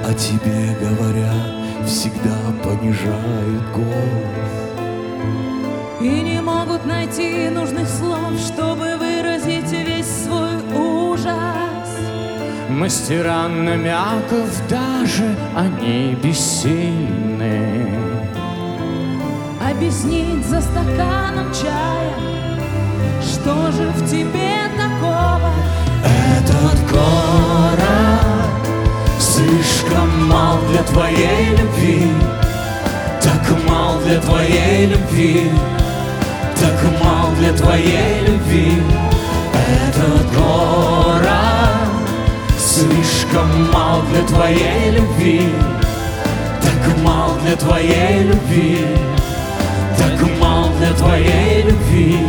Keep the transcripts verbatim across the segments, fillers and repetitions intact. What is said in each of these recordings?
о тебе говоря, всегда понижают голос и не могут найти нужных слов, чтобы выразить весь свой ужас. Мастера намеков, даже они бессильны объяснить за стаканом чая, что же в тебе такого. Этот город слишком мал для твоей любви, так мал для твоей любви, так мал для твоей любви. Этот город слишком мал для твоей любви, так мал для твоей любви, так мал для твоей любви.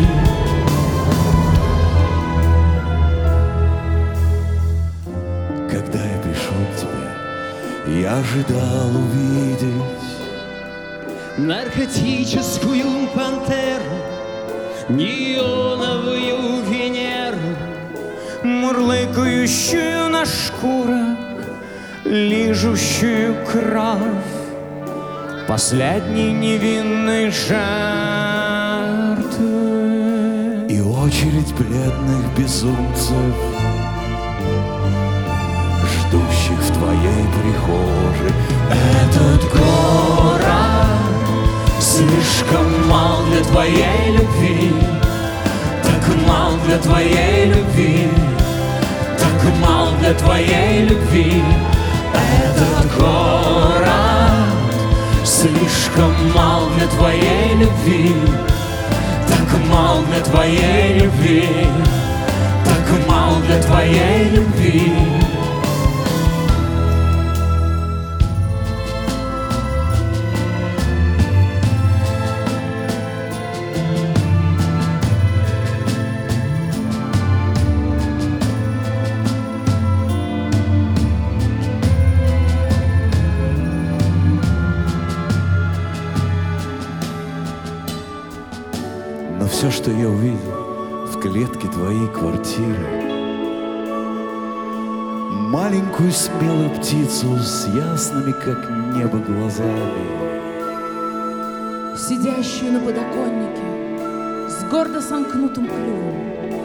Когда я пришел к тебе, я ожидал увидеть наркотическую пантеру, неоновую Венеру, мурлыкающую на шкурах, лижущую кровь последней невинной жертвы. И очередь бледных безумцев, ждущих в твоей прихожей. Этот город слишком мал для твоей любви, так мал для твоей любви, так мал для твоей любви. Этот город слишком мал для твоей любви, так мал для твоей любви, так мал для твоей любви. Но все, что я увидел в клетке твоей квартиры, маленькую смелую птицу с ясными, как небо, глазами, Сидящую на подоконнике с гордо сомкнутым клювом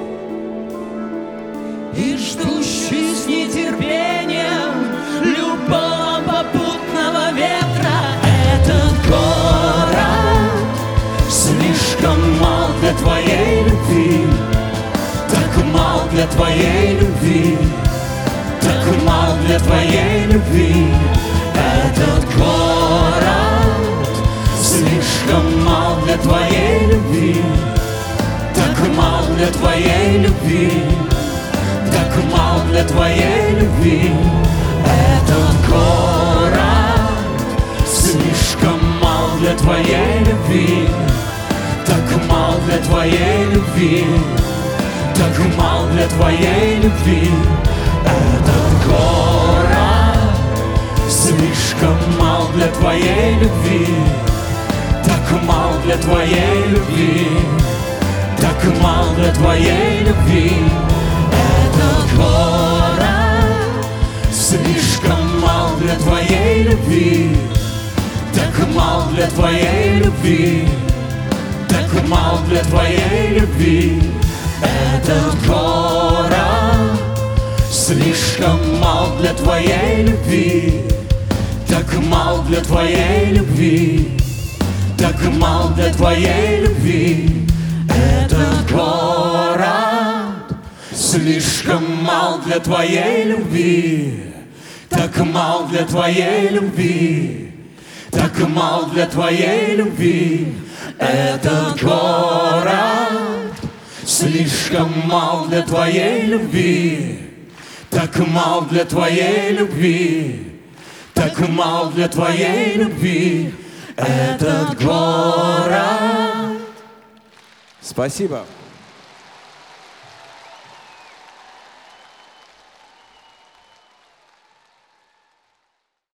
и ждущий с нетерпением любого попутного ветра. этот город слишком мал для твоей любви, так мал для твоей любви, так мал для твоей любви. Этот город слишком мал для твоей любви, так мал для твоей любви, так мал для твоей любви. Этот город слишком мал для твоей любви, так мал для твоей любви, так мал для твоей любви. Этот город слишком мал для твоей любви, так мал для твоей любви, так мал для твоей любви. Этот город слишком мал для твоей любви, так мал для твоей любви, так мал для твоей любви. Этот город слишком мал для твоей любви, так мал для твоей любви, так мал для твоей любви. Этот город слишком мал для твоей любви, так мал для твоей любви, так мал для твоей любви. Этот город слишком мал для твоей любви, так мал для твоей любви, так мал для твоей любви. Этот город. Спасибо.